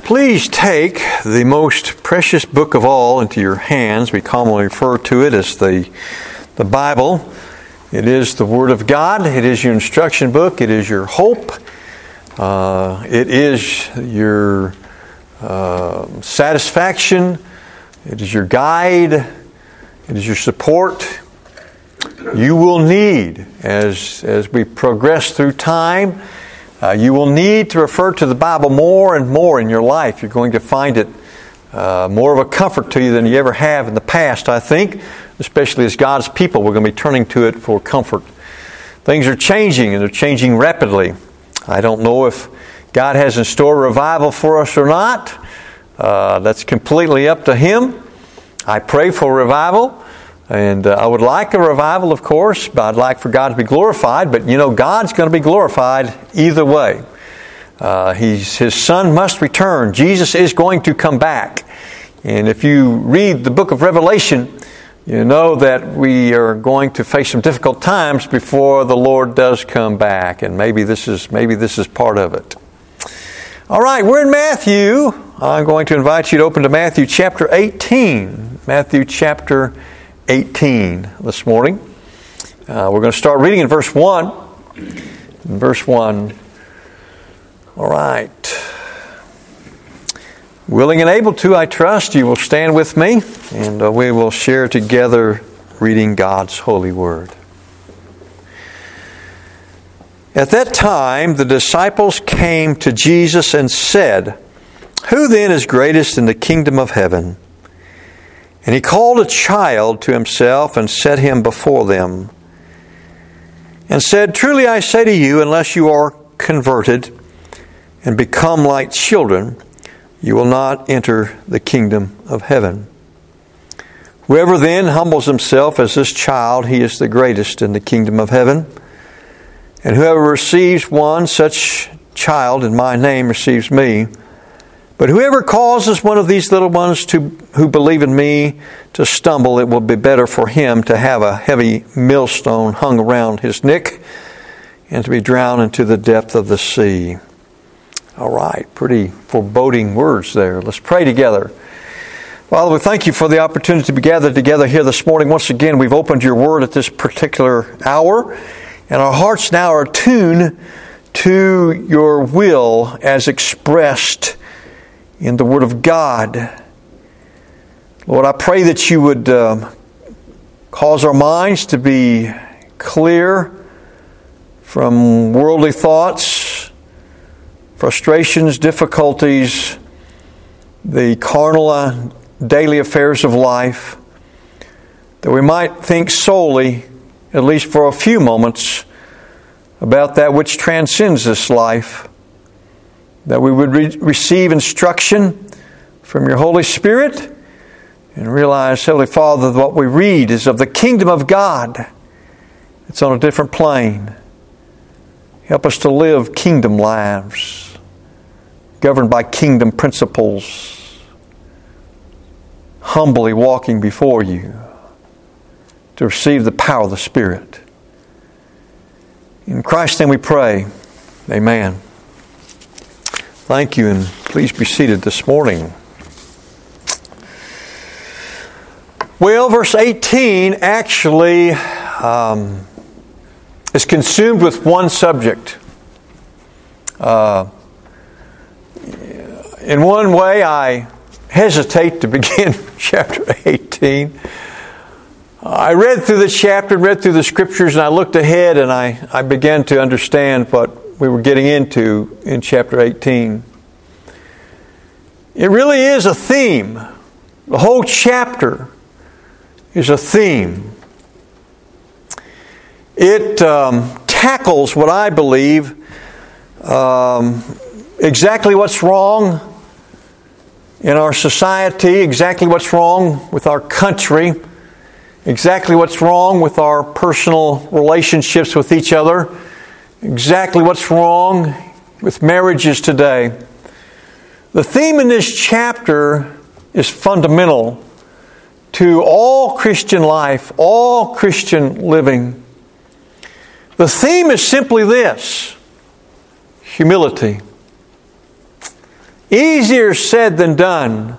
Please take the most precious book of all into your hands. We commonly refer to it as the Bible. It is the Word of God. It is your instruction book. It is your hope. It is your satisfaction. It is your guide. It is your support. You will need, as we progress through time, you will need to refer to the Bible more and more in your life. You're going to find it more of a comfort to you than you ever have in the past, I think, especially as God's people. We're going to be turning to it for comfort. Things are changing, and they're changing rapidly. I don't know if God has in store a revival for us or not. That's completely up to Him. I pray for revival. And I would like a revival, of course, but I'd like for God to be glorified. But, God's going to be glorified either way. His Son must return. Jesus is going to come back. And if you read the book of Revelation, you know that we are going to face some difficult times before the Lord does come back. And maybe this is part of it. All right, we're in Matthew. I'm going to invite you to open to Matthew chapter 18. Matthew chapter 18 this morning. We're going to start reading in verse 1. In verse 1. All right. Willing and able to, I trust, you will stand with me, and we will share together reading God's holy word. At that time, the disciples came to Jesus and said, "Who then is greatest in the kingdom of heaven?" And He called a child to Himself and set him before them, and said, "Truly I say to you, unless you are converted and become like children, you will not enter the kingdom of heaven. Whoever then humbles himself as this child, he is the greatest in the kingdom of heaven. And whoever receives one such child in my name receives me. But whoever causes one of these little ones who believe in me to stumble, it will be better for him to have a heavy millstone hung around his neck and to be drowned into the depth of the sea." All right, pretty foreboding words there. Let's pray together. Father, we thank you for the opportunity to be gathered together here this morning. Once again, we've opened your word at this particular hour, and our hearts now are tuned to your will as expressed in the Word of God. Lord, I pray that you would cause our minds to be clear from worldly thoughts, frustrations, difficulties, the carnal daily affairs of life, that we might think solely, at least for a few moments, about that which transcends this life, that we would receive instruction from your Holy Spirit and realize, Heavenly Father, that what we read is of the kingdom of God. It's on a different plane. Help us to live kingdom lives, governed by kingdom principles, humbly walking before you to receive the power of the Spirit. In Christ's name we pray. Amen. Thank you, and please be seated this morning. Well, verse 18 actually is consumed with one subject. In one way, I hesitate to begin chapter 18. I read through the chapter, read through the scriptures, and I looked ahead, and I began to understand what we were getting into in chapter 18. It really is a theme. The whole chapter is a theme. It tackles what I believe exactly what's wrong in our society, exactly what's wrong with our country, exactly what's wrong with our personal relationships with each other, exactly what's wrong with marriages today. The theme in this chapter is fundamental to all Christian life, all Christian living. The theme is simply this: humility. Easier said than done.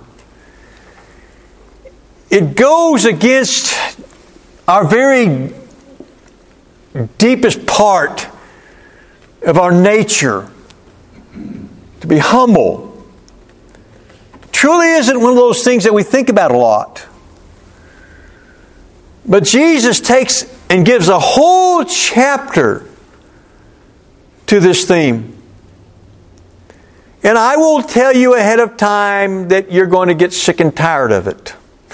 It goes against our very deepest part of our nature to be humble. Truly isn't one of those things that we think about a lot. But Jesus takes and gives a whole chapter to this theme. And I will tell you ahead of time that you're going to get sick and tired of it.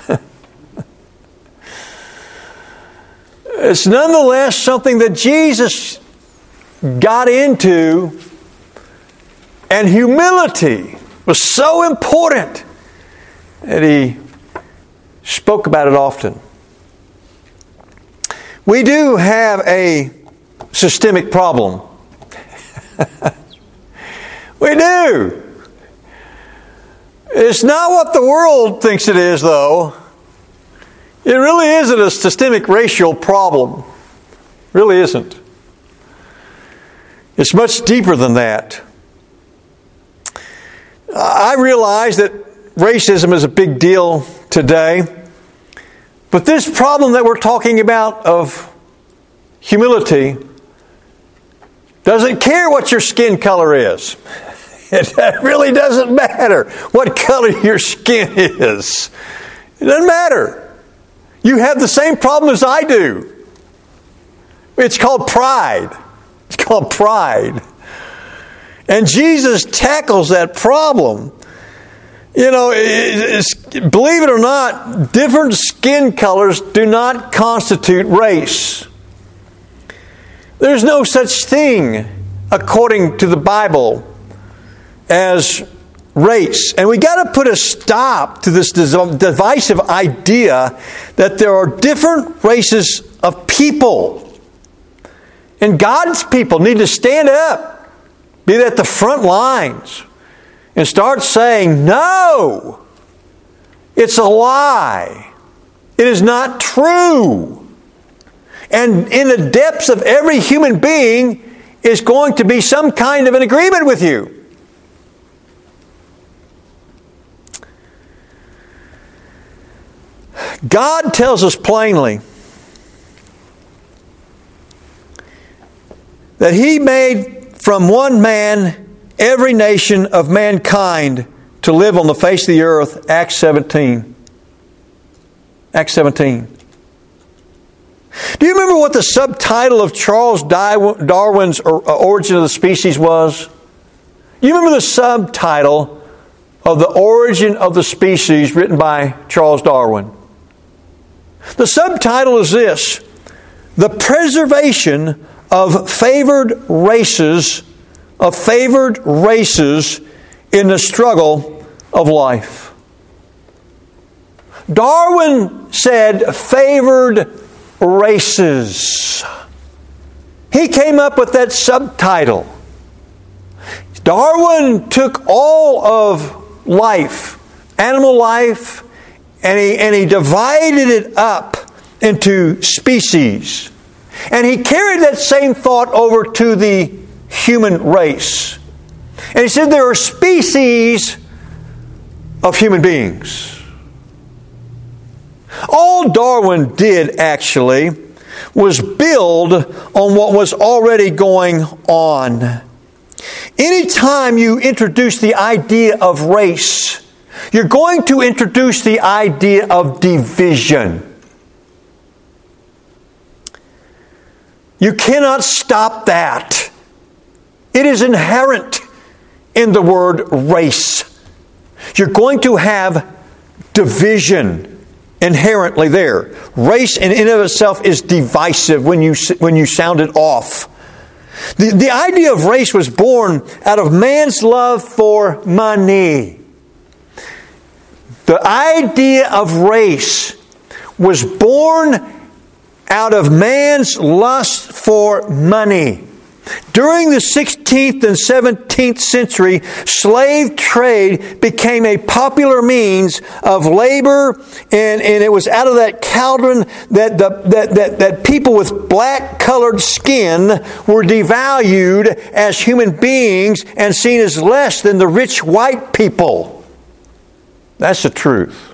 It's nonetheless something that Jesus got into, and humility was so important that He spoke about it often. We do have a systemic problem. We do. It's not what the world thinks it is, though. It really isn't a systemic racial problem. It really isn't. It's much deeper than that. I realize that racism is a big deal today, but this problem that we're talking about of humility doesn't care what your skin color is. It really doesn't matter what color your skin is. It doesn't matter. You have the same problem as I do. It's called pride. It's called pride. And Jesus tackles that problem. You know, believe it or not, different skin colors do not constitute race. There's no such thing, according to the Bible, as race. And we got to put a stop to this divisive idea that there are different races of people. And God's people need to stand up, be at the front lines, and start saying, no, it's a lie. It is not true. And in the depths of every human being is going to be some kind of an agreement with you. God tells us plainly that He made from one man every nation of mankind to live on the face of the earth. Acts 17. Acts 17. Do you remember what the subtitle of Charles Darwin's Origin of the Species was? You remember the subtitle of the Origin of the Species written by Charles Darwin? The subtitle is this: The Preservation of Favored Races in the Struggle of Life. Darwin said favored races. He came up with that subtitle. Darwin took all of life, animal life, and he divided it up into species. And he carried that same thought over to the human race. And he said there are species of human beings. All Darwin did, actually, was build on what was already going on. Anytime you introduce the idea of race, you're going to introduce the idea of division. You cannot stop that. It is inherent in the word race. You're going to have division inherently there. Race in and of itself is divisive when you sound it off. The idea of race was born out of man's love for money. The idea of race was born out of man's lust for money. During the 16th and 17th century, slave trade became a popular means of labor, and it was out of that cauldron that people with black-colored skin were devalued as human beings and seen as less than the rich white people. That's the truth.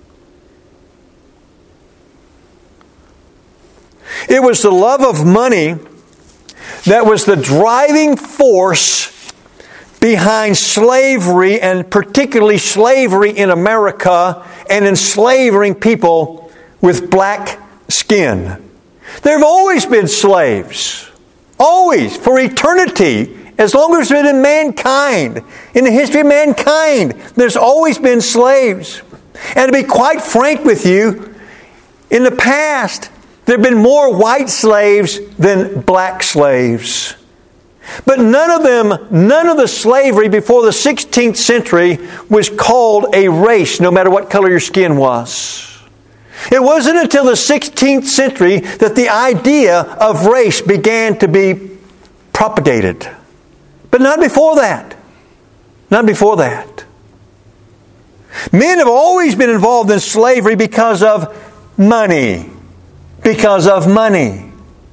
It was the love of money that was the driving force behind slavery, and particularly slavery in America and enslaving people with black skin. There have always been slaves. Always. For eternity. As long as there's been mankind. In the history of mankind, there's always been slaves. And to be quite frank with you, in the past, there have been more white slaves than black slaves. But none of the slavery before the 16th century was called a race, no matter what color your skin was. It wasn't until the 16th century that the idea of race began to be propagated. But not before that. Not before that. Men have always been involved in slavery because of money. Because of money.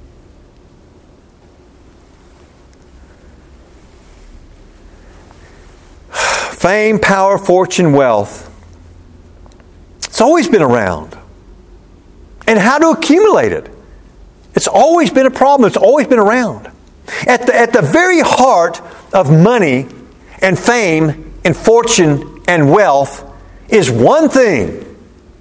Fame, power, fortune, wealth. It's always been around. And how to accumulate it. It's always been a problem. It's always been around. At the very heart of money and fame and fortune and wealth is one thing.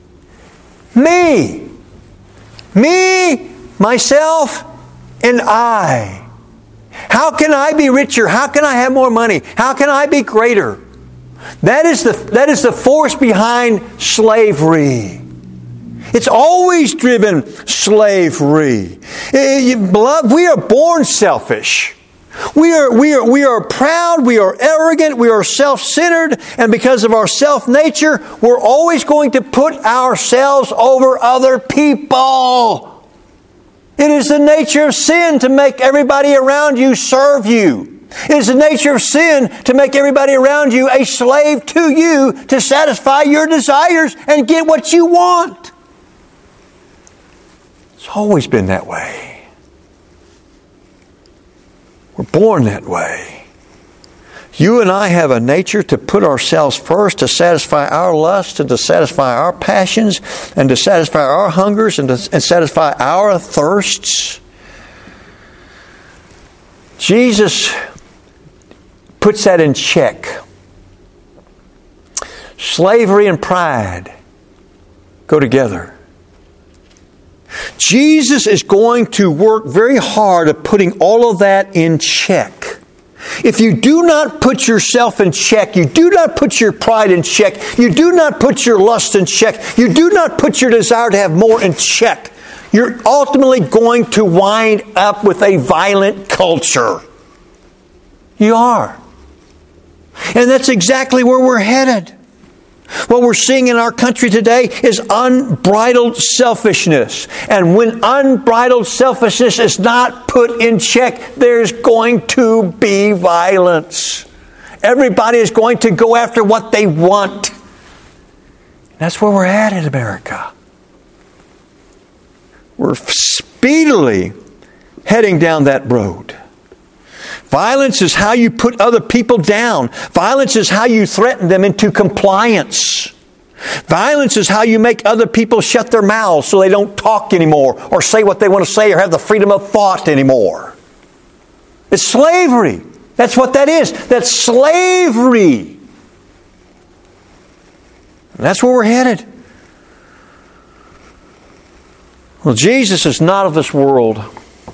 Me. Me, myself, and I. How can I be richer? How can I have more money? How can I be greater? That is the force behind slavery. It's always driven slavery. Beloved, we are born selfish. We are proud, we are arrogant, we are self-centered, and because of our self-nature, we're always going to put ourselves over other people. It is the nature of sin to make everybody around you serve you. It is the nature of sin to make everybody around you a slave to you to satisfy your desires and get what you want. It's always been that way. We're born that way. You and I have a nature to put ourselves first, to satisfy our lusts, and to satisfy our passions, and to satisfy our hungers, and satisfy our thirsts. Jesus puts that in check. Slavery and pride go together. Jesus is going to work very hard at putting all of that in check. If you do not put yourself in check, you do not put your pride in check, you do not put your lust in check, you do not put your desire to have more in check, you're ultimately going to wind up with a violent culture. You are. And that's exactly where we're headed. What we're seeing in our country today is unbridled selfishness. And when unbridled selfishness is not put in check, there's going to be violence. Everybody is going to go after what they want. That's where we're at in America. We're speedily heading down that road. Violence is how you put other people down. Violence is how you threaten them into compliance. Violence is how you make other people shut their mouths so they don't talk anymore or say what they want to say or have the freedom of thought anymore. It's slavery. That's what that is. That's slavery. And that's where we're headed. Well, Jesus is not of this world.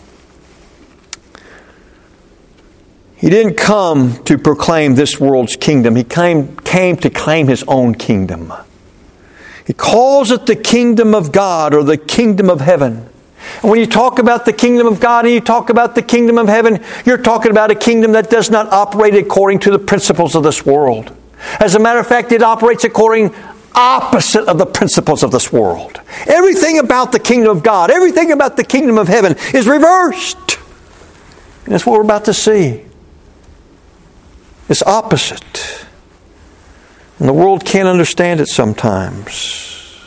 He didn't come to proclaim this world's kingdom. He came to claim His own kingdom. He calls it the kingdom of God or the kingdom of heaven. And when you talk about the kingdom of God and you talk about the kingdom of heaven, you're talking about a kingdom that does not operate according to the principles of this world. As a matter of fact, it operates according opposite of the principles of this world. Everything about the kingdom of God, everything about the kingdom of heaven is reversed. And that's what we're about to see. It's opposite. And the world can't understand it sometimes.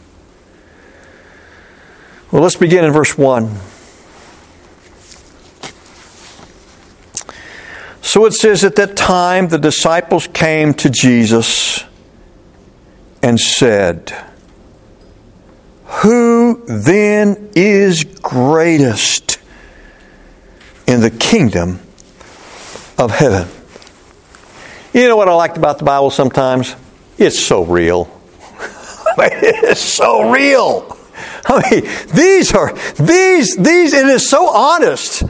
Well, let's begin in verse 1. So it says, at that time the disciples came to Jesus and said, who then is greatest in the kingdom of heaven? You know what I liked about the Bible sometimes? It's so real. It's so real. It is so honest.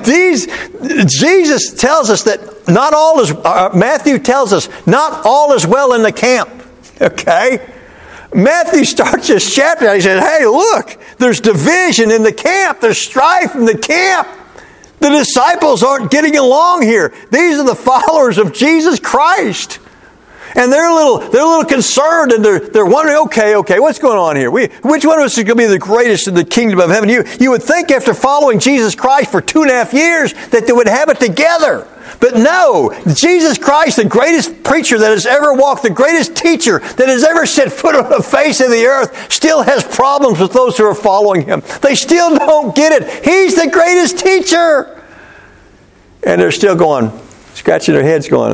Jesus tells us that not all is, Matthew tells us, not all is well in the camp. Okay? Matthew starts this chapter and he says, hey, look, there's division in the camp. There's strife in the camp. The disciples aren't getting along here. These are the followers of Jesus Christ. And they're a little concerned, and they're wondering, okay, what's going on here? Which one of us is going to be the greatest in the kingdom of heaven? You would think after following Jesus Christ for 2.5 years that they would have it together. But no, Jesus Christ, the greatest preacher that has ever walked, the greatest teacher that has ever set foot on the face of the earth, still has problems with those who are following him. They still don't get it. He's the greatest teacher. And they're still going, scratching their heads going,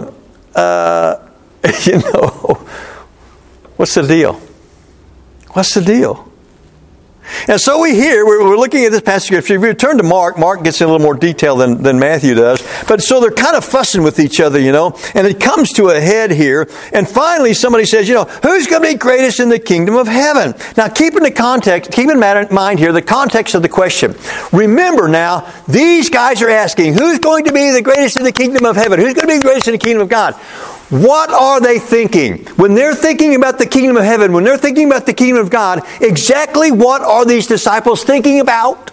what's the deal? What's the deal? And so we're looking at this passage of Scripture. If we turn to Mark gets in a little more detail than Matthew does. But so they're kind of fussing with each other, and it comes to a head here. And finally somebody says, who's going to be greatest in the kingdom of heaven? Now keep in mind here the context of the question. Remember now, these guys are asking, who's going to be the greatest in the kingdom of heaven? Who's going to be the greatest in the kingdom of God? What are they thinking? When they're thinking about the kingdom of heaven, when they're thinking about the kingdom of God, exactly what are these disciples thinking about?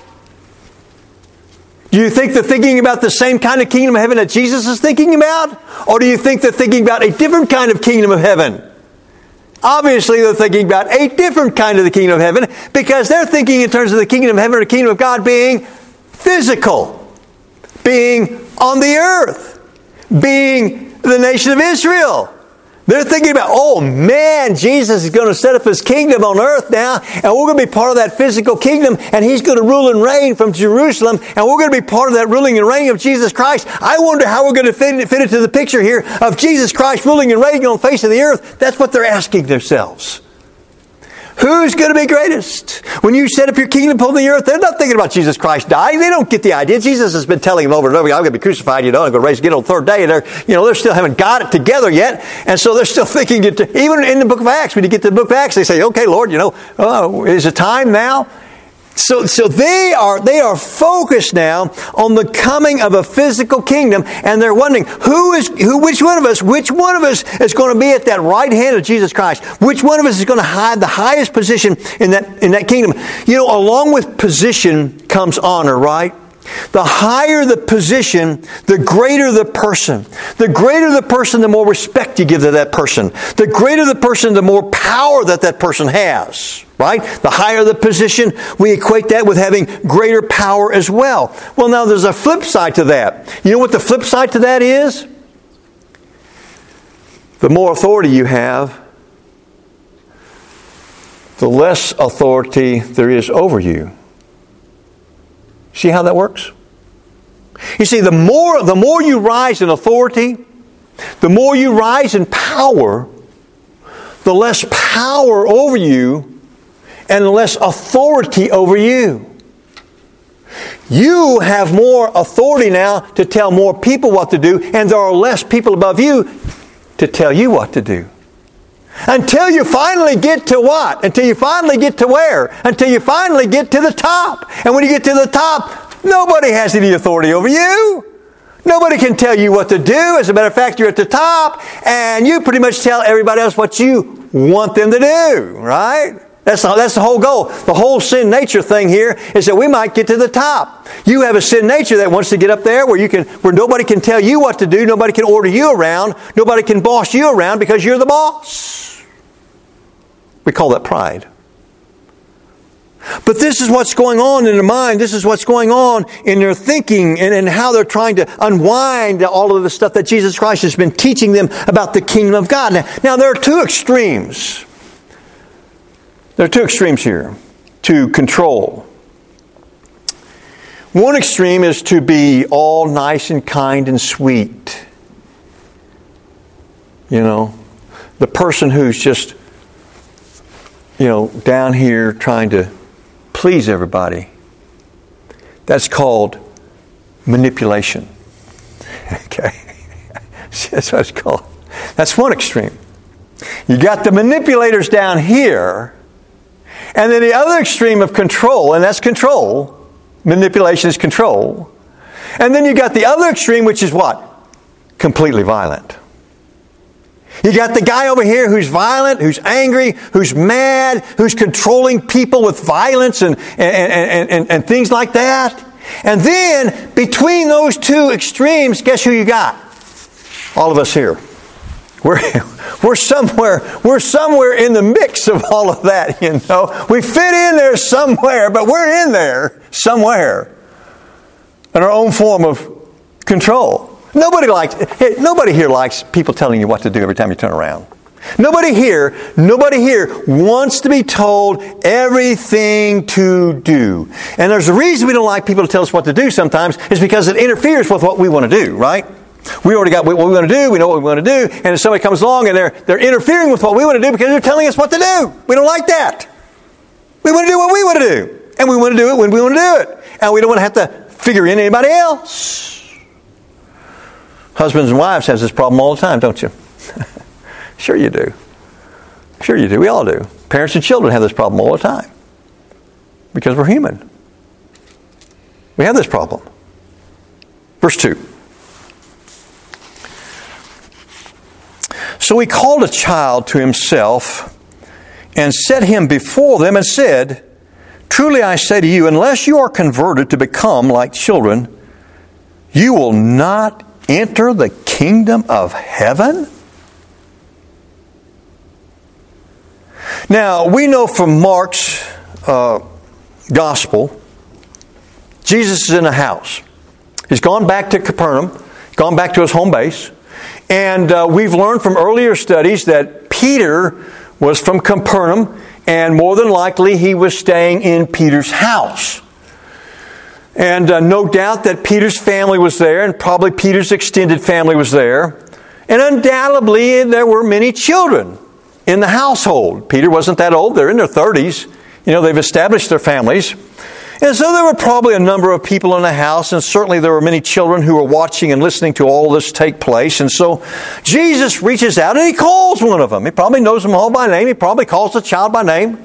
Do you think they're thinking about the same kind of kingdom of heaven that Jesus is thinking about? Or do you think they're thinking about a different kind of kingdom of heaven? Obviously, they're thinking about a different kind of the kingdom of heaven because they're thinking in terms of the kingdom of heaven or the kingdom of God being physical, being on the earth, being the nation of Israel. They're thinking about, oh man, Jesus is going to set up His kingdom on earth now, and we're going to be part of that physical kingdom, and He's going to rule and reign from Jerusalem, and we're going to be part of that ruling and reigning of Jesus Christ. I wonder how we're going to fit into the picture here of Jesus Christ ruling and reigning on the face of the earth. That's what they're asking themselves. Who's going to be greatest? When you set up your kingdom upon the earth, they're not thinking about Jesus Christ dying. They don't get the idea. Jesus has been telling them over and over, I'm going to be crucified, I'm going to raise again on the third day. And they're still haven't got it together yet. And so they're still thinking, even in the book of Acts, when you get to the book of Acts, they say, okay, Lord, is it time now? So they are focused now on the coming of a physical kingdom, and they're wondering which one of us is going to be at that right hand of Jesus Christ? Which one of us is going to have the highest position in that kingdom? Along with position comes honor, right? The higher the position, the greater the person. The greater the person, the more respect you give to that person. The greater the person, the more power that person has. Right? The higher the position, we equate that with having greater power as well. Well, now there's a flip side to that. You know what the flip side to that is? The more authority you have, the less authority there is over you. See how that works? You see, the more you rise in authority, the more you rise in power, the less power over you and less authority over you. You have more authority now to tell more people what to do, and there are less people above you to tell you what to do. Until you finally get to what? Until you finally get to where? Until you finally get to the top. And when you get to the top, nobody has any authority over you. Nobody can tell you what to do. As a matter of fact, you're at the top, and you pretty much tell everybody else what you want them to do, right? That's the whole goal. The whole sin nature thing here is that we might get to the top. You have a sin nature that wants to get up there where nobody can tell you what to do, nobody can order you around, nobody can boss you around because you're the boss. We call that pride. But this is what's going on in their mind. This is what's going on in their thinking and how they're trying to unwind all of the stuff that Jesus Christ has been teaching them about the kingdom of God. Now there are two extremes. There are two extremes here to control. One extreme is to be all nice and kind and sweet. You know, the person who's just, down here trying to please everybody. That's called manipulation. Okay? That's what it's called. That's one extreme. You got the manipulators down here, and then the other extreme of control, and that's control. Manipulation is control. And then you got the other extreme, which is what? Completely violent. You got the guy over here who's violent, who's angry, who's mad, who's controlling people with violence and things like that. And then, between those two extremes, guess who you got? All of us here. We're somewhere in the mix of all of that, We fit in there somewhere, but we're in there somewhere in our own form of control. Nobody here likes people telling you what to do every time you turn around. Nobody here wants to be told everything to do. And there's a reason we don't like people to tell us what to do sometimes, is because it interferes with what we want to do, right? We already got what we want to do, we know what we want to do, and if somebody comes along and they're interfering with what we want to do because they're telling us what to do. We don't like that. We want to do what we want to do. And we want to do it when we want to do it. And we don't want to have to figure in anybody else. Husbands and wives have this problem all the time, don't you? Sure you do. Sure you do. We all do. Parents and children have this problem all the time. Because we're human. We have this problem. Verse 2. So he called a child to himself and set him before them and said, "Truly I say to you, unless you are converted to become like children, you will not enter the kingdom of heaven." Now, we know from Mark's gospel, Jesus is in a house. He's gone back to Capernaum, gone back to his home base. And we've learned from earlier studies that Peter was from Capernaum, and more than likely he was staying in Peter's house. And no doubt that Peter's family was there, and probably Peter's extended family was there. And undoubtedly there were many children in the household. Peter wasn't that old. They're in their 30s. They've established their families. And so there were probably a number of people in the house, and certainly there were many children who were watching and listening to all this take place. And so Jesus reaches out and he calls one of them. He probably knows them all by name. He probably calls the child by name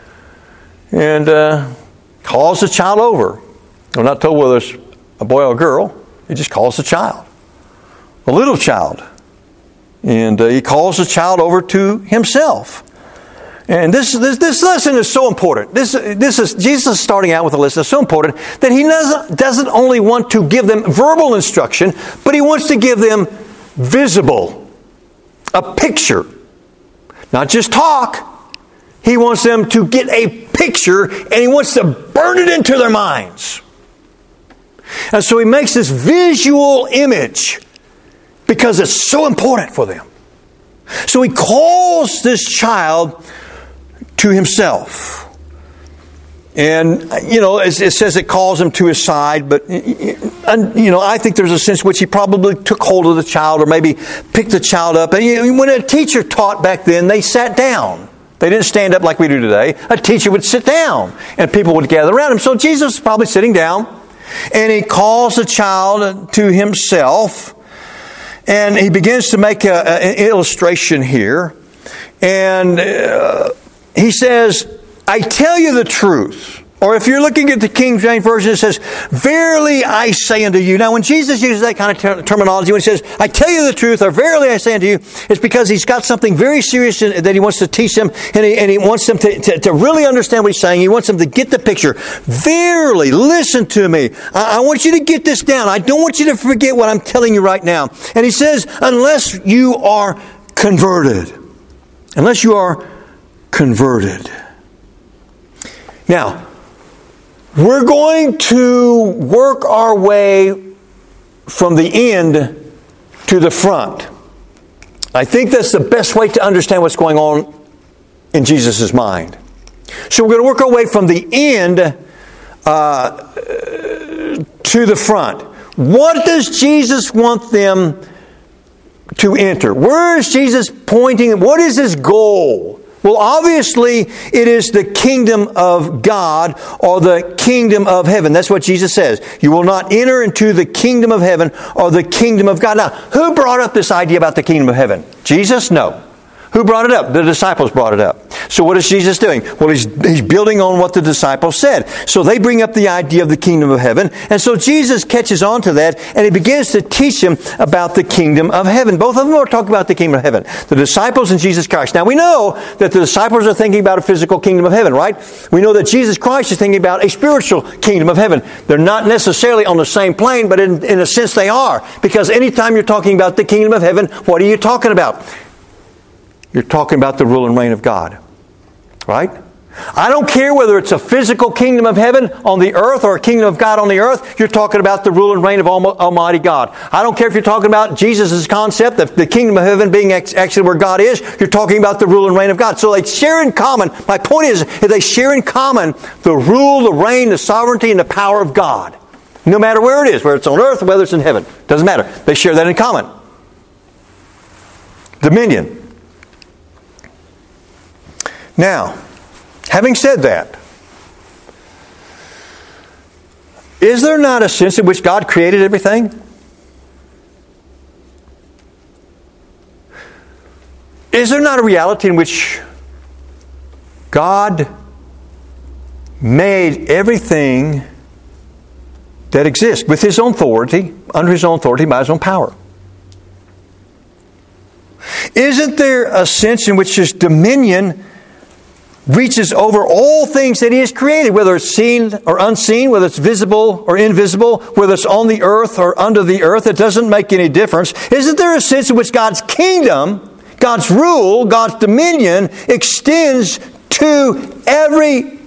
and calls the child over. We're not told whether it's a boy or a girl. He just calls the child, a little child. And he calls the child over to himself. And this lesson is so important. This is Jesus starting out with a lesson that's so important that he doesn't only want to give them verbal instruction, but he wants to give them visible, a picture. Not just talk. He wants them to get a picture, and he wants to burn it into their minds. And so he makes this visual image because it's so important for them. So he calls this child to himself. And, it says it calls him to his side, but, I think there's a sense in which he probably took hold of the child or maybe picked the child up. And when a teacher taught back then, they sat down. They didn't stand up like we do today. A teacher would sit down and people would gather around him. So Jesus is probably sitting down and he calls the child to himself and he begins to make an illustration here. And he says, "I tell you the truth." Or if you're looking at the King James Version, it says, "Verily I say unto you." Now when Jesus uses that kind of terminology, when he says, "I tell you the truth," or "Verily I say unto you," it's because he's got something very serious that he wants to teach them, and he wants them to really understand what he's saying. He wants them to get the picture. Verily, listen to me. I want you to get this down. I don't want you to forget what I'm telling you right now. And he says, unless you are converted. Unless you are converted. Now, We're going to work our way from the end to the front. I think that's the best way to understand what's going on in Jesus' mind. So we're going to work our way from the end to the front. What does Jesus want them to enter? Where is Jesus pointing? What is His goal? Well, obviously, it is the kingdom of God or the kingdom of heaven. That's what Jesus says. You will not enter into the kingdom of heaven or the kingdom of God. Now, who brought up this idea about the kingdom of heaven? Jesus? No. Who brought it up? The disciples brought it up. So what is Jesus doing? Well, He's building on what the disciples said. So they bring up the idea of the kingdom of heaven. And so Jesus catches on to that and He begins to teach them about the kingdom of heaven. Both of them are talking about the kingdom of heaven. The disciples and Jesus Christ. Now we know that the disciples are thinking about a physical kingdom of heaven, right? We know that Jesus Christ is thinking about a spiritual kingdom of heaven. They're not necessarily on the same plane, but in a sense they are. Because anytime you're talking about the kingdom of heaven, what are you talking about? You're talking about the rule and reign of God. Right? I don't care whether it's a physical kingdom of heaven on the earth or a kingdom of God on the earth. You're talking about the rule and reign of Almighty God. I don't care if you're talking about Jesus' concept of the kingdom of heaven being actually where God is. You're talking about the rule and reign of God. So they share in common. My point is they share in common the rule, the reign, the sovereignty, and the power of God. No matter where it is, whether it's on earth or whether it's in heaven. Doesn't matter. They share that in common. Dominion. Now, having said that, is there not a sense in which God created everything? Is there not a reality in which God made everything that exists with His own authority, under His own authority, by His own power? Isn't there a sense in which His dominion reaches over all things that He has created, whether it's seen or unseen, whether it's visible or invisible, whether it's on the earth or under the earth? It doesn't make any difference. Isn't there a sense in which God's kingdom, God's rule, God's dominion extends to every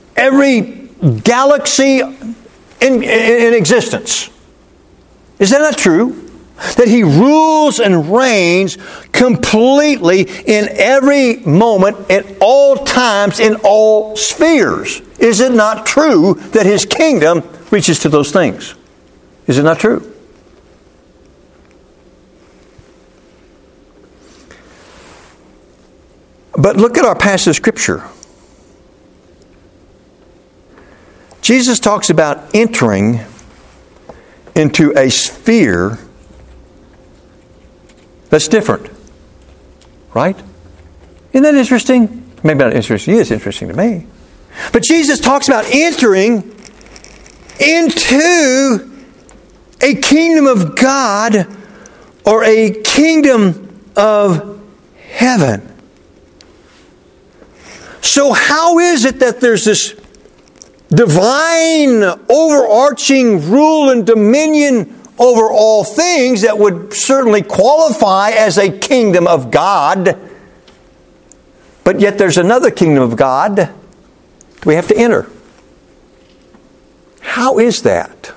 galaxy in existence? Is that not true? That He rules and reigns completely in every moment, at all times, in all spheres. Is it not true that His kingdom reaches to those things? Is it not true? But look at our passage of Scripture. Jesus talks about entering into a sphere that's different. Right? Isn't that interesting? Maybe not interesting. It is interesting to me. But Jesus talks about entering into a kingdom of God or a kingdom of heaven. So how is it that there's this divine overarching rule and dominion over all things that would certainly qualify as a kingdom of God, but yet there's another kingdom of God that we have to enter? How is that?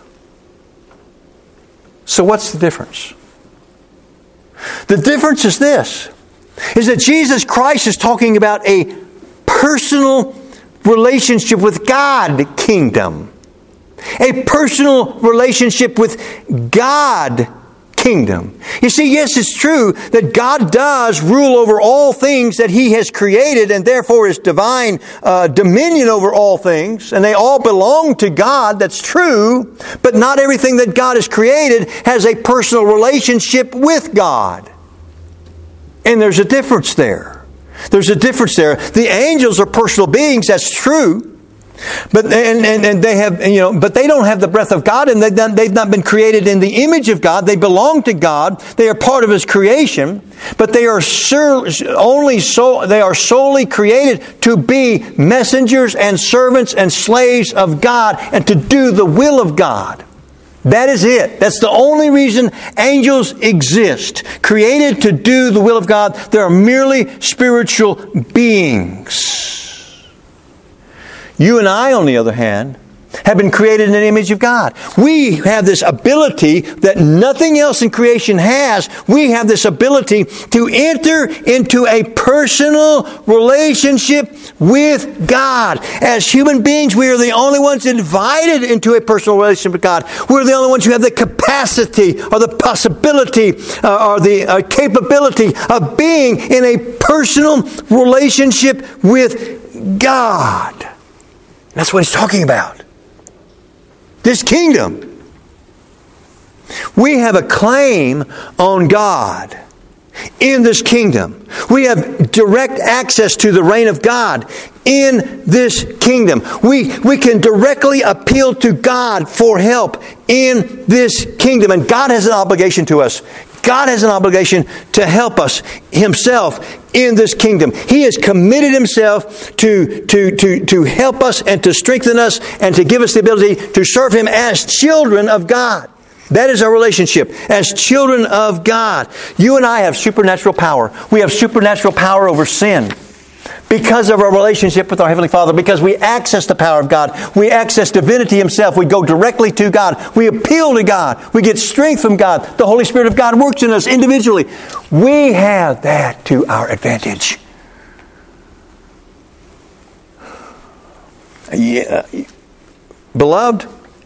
So what's the difference? The difference is this, is that Jesus Christ is talking about a personal relationship with God kingdom. A personal relationship with God kingdom. You see, yes, it's true that God does rule over all things that He has created and therefore is divine dominion over all things, and they all belong to God. That's true. But not everything that God has created has a personal relationship with God. And there's a difference there. There's a difference there. The angels are personal beings, that's true. But and they have, but they don't have the breath of God, and they've not been created in the image of God. They belong to God. They are part of His creation, but they are solely created to be messengers and servants and slaves of God and to do the will of God. That is it. That's the only reason angels exist. Created to do the will of God. They are merely spiritual beings. You and I, on the other hand, have been created in the image of God. We have this ability that nothing else in creation has. We have this ability to enter into a personal relationship with God. As human beings, we are the only ones invited into a personal relationship with God. We're the only ones who have the capacity or the possibility or the capability of being in a personal relationship with God. That's what he's talking about. This kingdom. We have a claim on God in this kingdom. We have direct access to the reign of God in this kingdom. We can directly appeal to God for help in this kingdom. And God has an obligation to us. God has an obligation to help us Himself in this kingdom. He has committed Himself to help us and to strengthen us and to give us the ability to serve Him as children of God. That is our relationship as children of God. You and I have supernatural power. We have supernatural power over sin because of our relationship with our Heavenly Father, because we access the power of God. We access divinity Himself. We go directly to God. We appeal to God. We get strength from God. The Holy Spirit of God works in us individually. We have that to our advantage. Yeah. Beloved,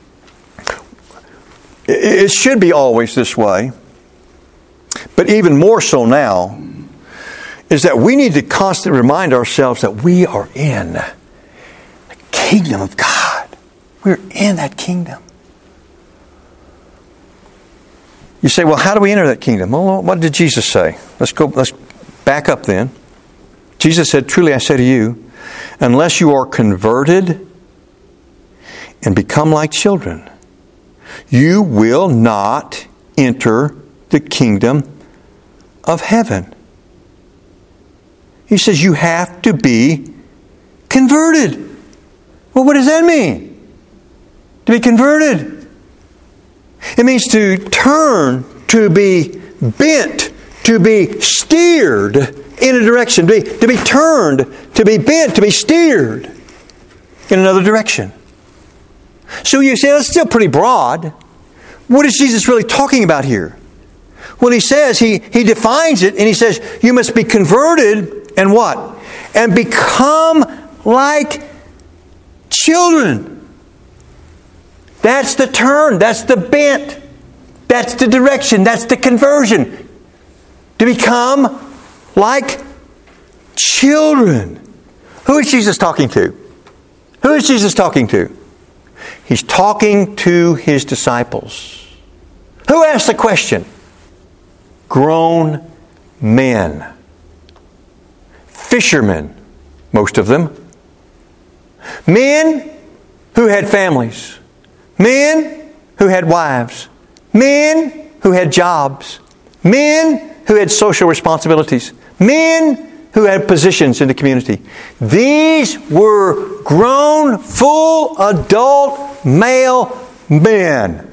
it should be always this way, but even more so now, is that we need to constantly remind ourselves that we are in the kingdom of God. We're in that kingdom. You say, well, how do we enter that kingdom? Well, what did Jesus say? Let's back up then. Jesus said, truly I say to you, unless you are converted and become like children, you will not enter the kingdom of heaven. He says you have to be converted. Well, what does that mean? To be converted. It means to turn, to be bent, to be steered in a direction, to be turned, to be bent, to be steered in another direction. So you say, that's still pretty broad. What is Jesus really talking about here? Well, he says, he defines it, and he says, you must be converted and what? And become like children. That's the turn. That's the bent. That's the direction. That's the conversion. To become like children. Who is Jesus talking to? Who is Jesus talking to? He's talking to His disciples. Who asked the question? Grown men. Fishermen, most of them. Men who had families. Men who had wives. Men who had jobs. Men who had social responsibilities. Men who had positions in the community. These were grown, full, adult, male men.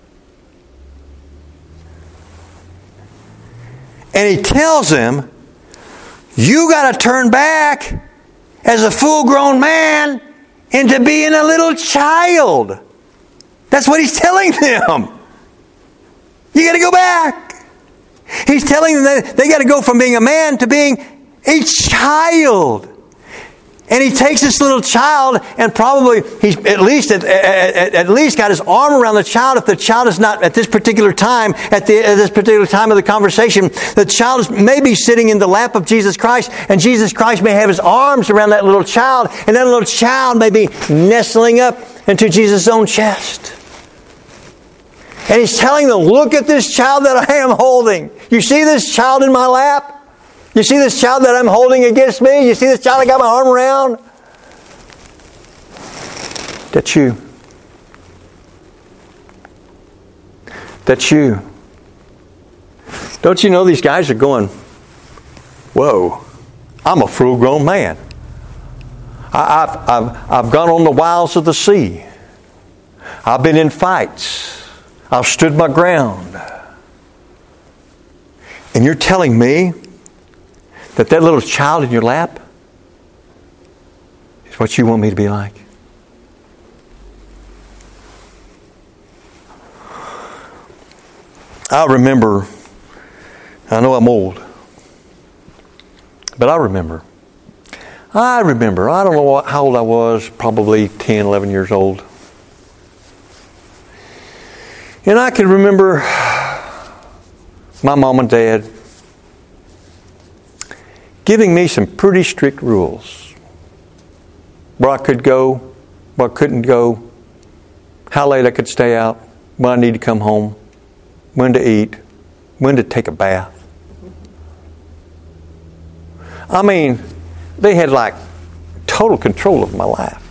And He tells them, you got to turn back as a full-grown man into being a little child. That's what He's telling them. You got to go back. He's telling them that they got to go from being a man to being a child. And He takes this little child, and probably he's at least got his arm around the child. If the child is not at this particular time, at this particular time of the conversation, the child is maybe sitting in the lap of Jesus Christ, and Jesus Christ may have His arms around that little child, and that little child may be nestling up into Jesus' own chest. And He's telling them, look at this child that I am holding. You see this child in my lap? You see this child that I'm holding against me? You see this child I got my arm around? That's you. That's you. Don't you know these guys are going, whoa, I'm a full-grown man. I've gone on the wiles of the sea. I've been in fights. I've stood my ground. And you're telling me that little child in your lap is what you want me to be like? I remember, I know I'm old, but I remember, I don't know how old I was, probably 10, 11 years old. And I can remember my mom and dad giving me some pretty strict rules. Where I could go, where I couldn't go, how late I could stay out, when I need to come home, when to eat, when to take a bath. I mean, they had like total control of my life.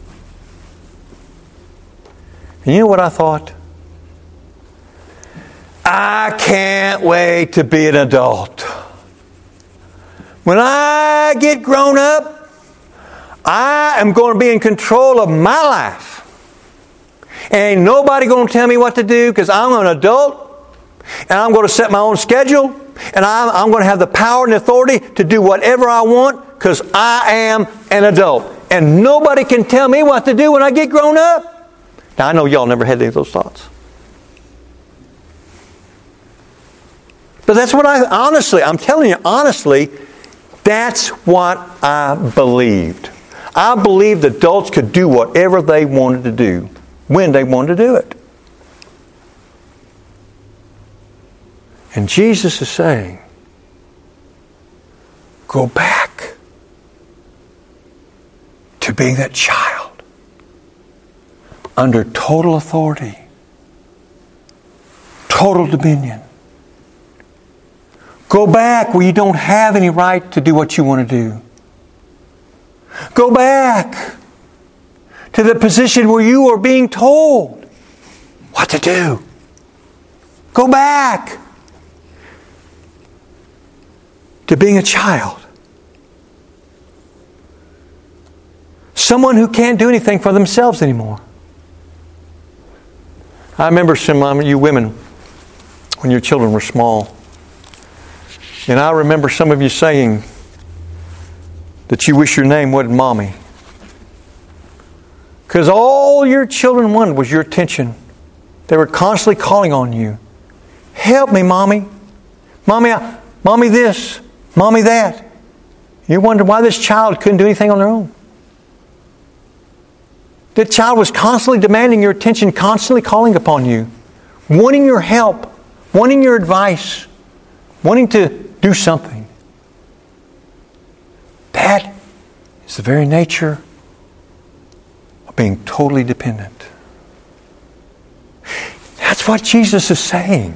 And you know what I thought? I can't wait to be an adult. When I get grown up, I am going to be in control of my life. Ain't nobody going to tell me what to do because I'm an adult and I'm going to set my own schedule and I'm going to have the power and authority to do whatever I want because I am an adult. And nobody can tell me what to do when I get grown up. Now, I know y'all never had any of those thoughts. But that's what I'm telling you honestly, that's what I believed. I believed adults could do whatever they wanted to do, when they wanted to do it. And Jesus is saying, go back to being that child under total authority, total dominion. Go back where you don't have any right to do what you want to do. Go back to the position where you are being told what to do. Go back to being a child. Someone who can't do anything for themselves anymore. I remember some of you women when your children were small. And I remember some of you saying that you wish your name wasn't Mommy. Because all your children wanted was your attention. They were constantly calling on you. Help me, Mommy. Mommy this. Mommy that. You wonder why this child couldn't do anything on their own. That child was constantly demanding your attention, constantly calling upon you, wanting your help, wanting your advice, wanting to do something. That is the very nature of being totally dependent. That's what Jesus is saying.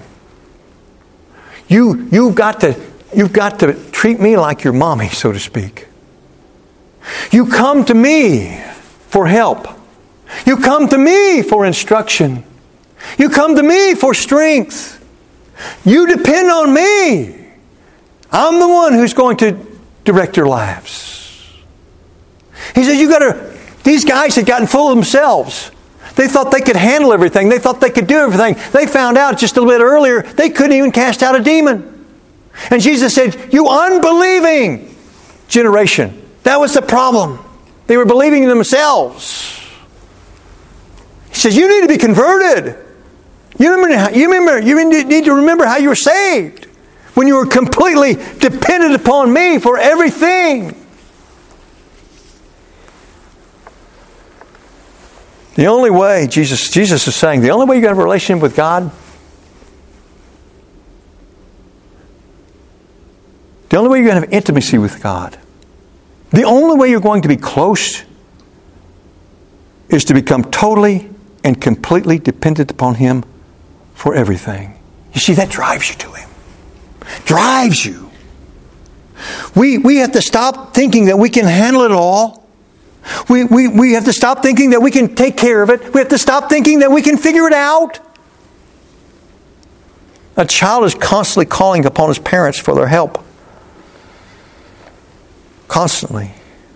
You've got to treat me like your mommy, so to speak. You come to me for help. You come to me for instruction. You come to me for strength. You depend on me. I'm the one who's going to direct your lives. He says, these guys had gotten full of themselves. They thought they could handle everything. They thought they could do everything. They found out just a little bit earlier they couldn't even cast out a demon. And Jesus said, you unbelieving generation. That was the problem. They were believing in themselves. He says, you need to be converted. You need to remember how you were saved. When you were completely dependent upon me for everything. The only way, Jesus is saying, the only way you got a relationship with God, the only way you're going to have intimacy with God, the only way you're going to be close is to become totally and completely dependent upon Him for everything. You see, that drives you to Him. Drives you. We have to stop thinking that we can handle it all. We have to stop thinking that we can take care of it. We have to stop thinking that we can figure it out. A child is constantly calling upon his parents for their help. Constantly.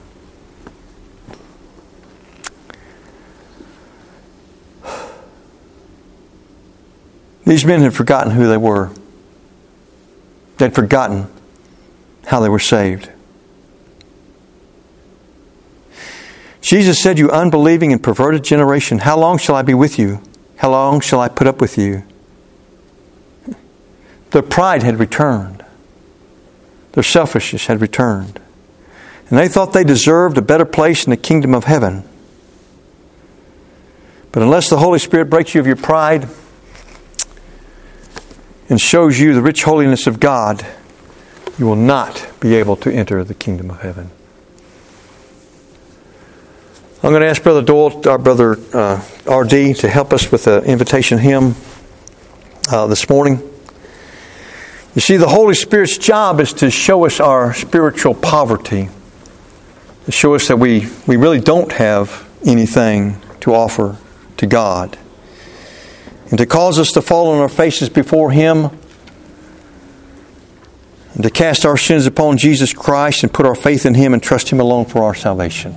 These men had forgotten who they were. They'd forgotten how they were saved. Jesus said, you unbelieving and perverted generation, how long shall I be with you? How long shall I put up with you? Their pride had returned. Their selfishness had returned. And they thought they deserved a better place in the kingdom of heaven. But unless the Holy Spirit breaks you of your pride and shows you the rich holiness of God, you will not be able to enter the kingdom of heaven. I'm going to ask Brother Doyle, our brother R.D., to help us with the invitation hymn this morning. You see, the Holy Spirit's job is to show us our spiritual poverty, to show us that we really don't have anything to offer to God, and to cause us to fall on our faces before Him, and to cast our sins upon Jesus Christ and put our faith in Him and trust Him alone for our salvation.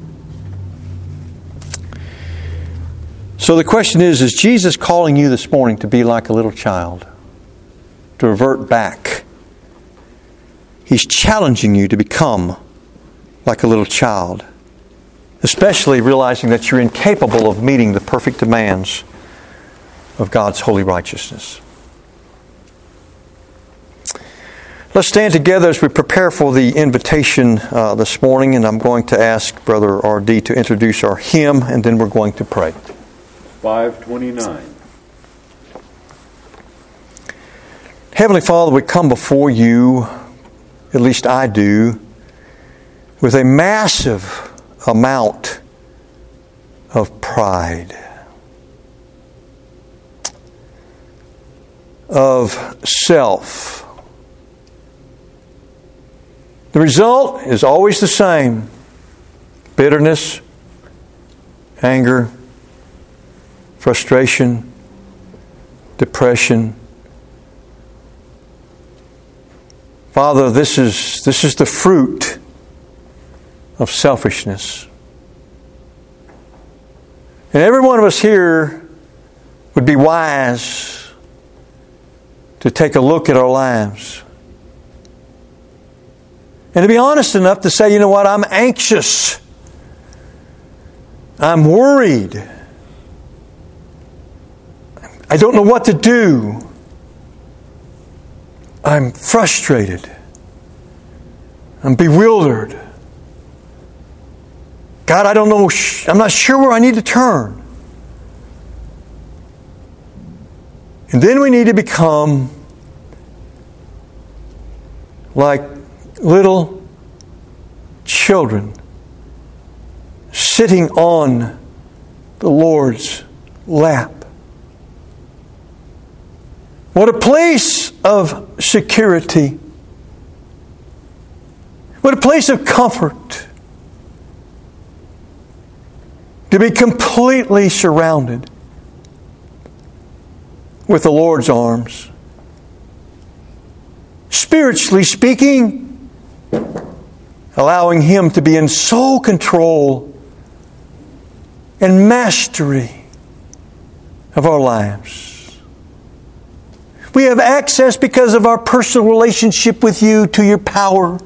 So the question is Jesus calling you this morning to be like a little child? To revert back? He's challenging you to become like a little child, especially realizing that you're incapable of meeting the perfect demands of God's holy righteousness. Let's stand together as we prepare for the invitation this morning, and I'm going to ask Brother R.D. to introduce our hymn, and then we're going to pray. 529. Heavenly Father, we come before you, at least I do, with a massive amount of pride, of self. The result is always the same: bitterness, anger, frustration, depression. Father, this is the fruit of selfishness. And every one of us here would be wise to take a look at our lives and to be honest enough to say, you know what, I'm anxious. I'm worried. I don't know what to do. I'm frustrated. I'm bewildered. God, I don't know. I'm not sure where I need to turn. And then we need to become like little children sitting on the Lord's lap. What a place of security. What a place of comfort. To be completely surrounded with the Lord's arms. Spiritually speaking, allowing Him to be in sole control and mastery of our lives. We have access because of our personal relationship with you to your power.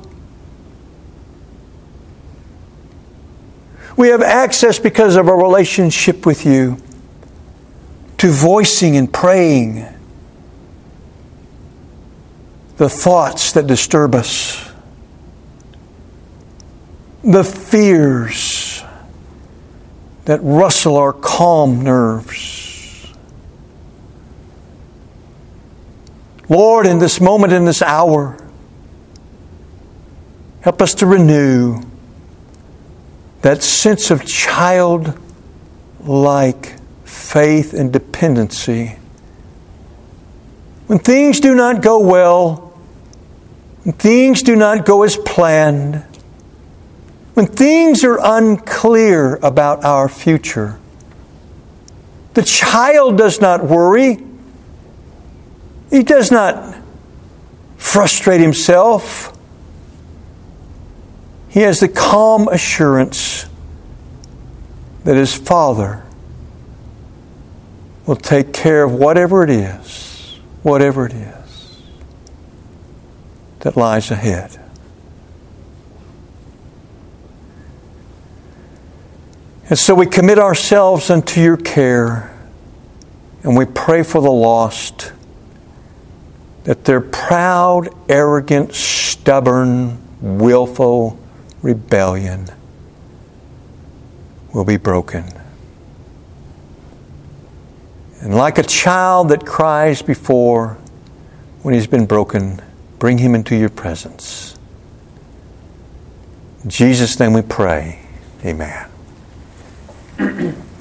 We have access because of our relationship with you to voicing and praying the thoughts that disturb us, the fears that rustle our calm nerves. Lord, in this moment, in this hour, help us to renew that sense of childlike faith and dependency. When things do not go well, when things do not go as planned, when things are unclear about our future, the child does not worry. He does not frustrate himself. He has the calm assurance that his Father will take care of whatever it is that lies ahead. And so we commit ourselves unto your care, and we pray for the lost. that their proud, arrogant, stubborn, willful rebellion will be broken. And like a child that cries before when he's been broken, bring him into your presence. In Jesus' name we pray. Amen.